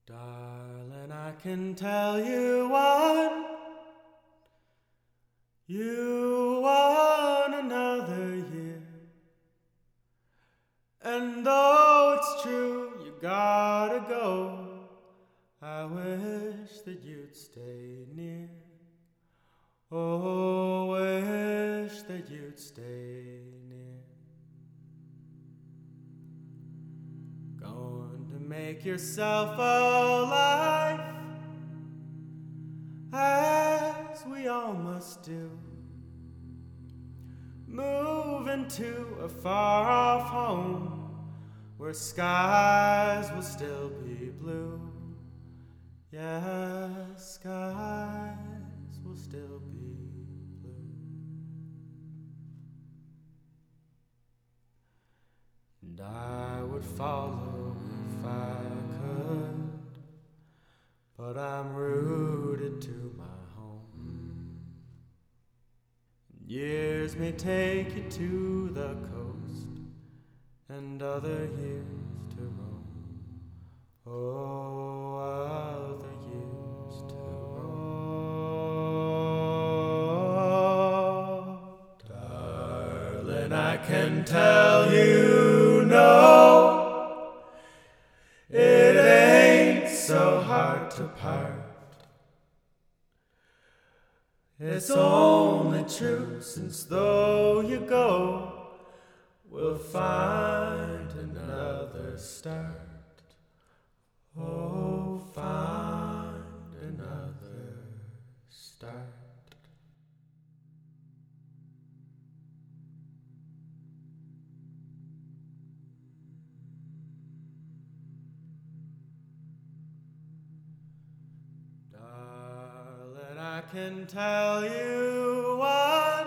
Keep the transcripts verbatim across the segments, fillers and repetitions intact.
Darling, I can tell you one. You want another year. And though it's true you gotta go, I wish that you'd stay near. Oh, wish that you'd stay near. Going to make yourself a life, as we all must do. Move into a far-off home where skies will still be blue. Yes, skies will still be blue. And I would follow if I could, but I'm rooted to my home. Years may take you to the coast, and other years to roam. Oh, other years to roam. Darling, I can tell you no, it ain't so hard to part. It's only true since though you go, we'll find another start. Oh, find another start. Darling, I can tell you one.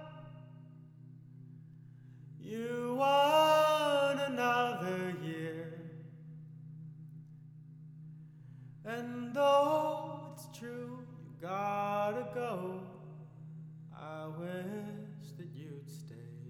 You want another year. And though it's true you gotta go, I wish that you'd stay.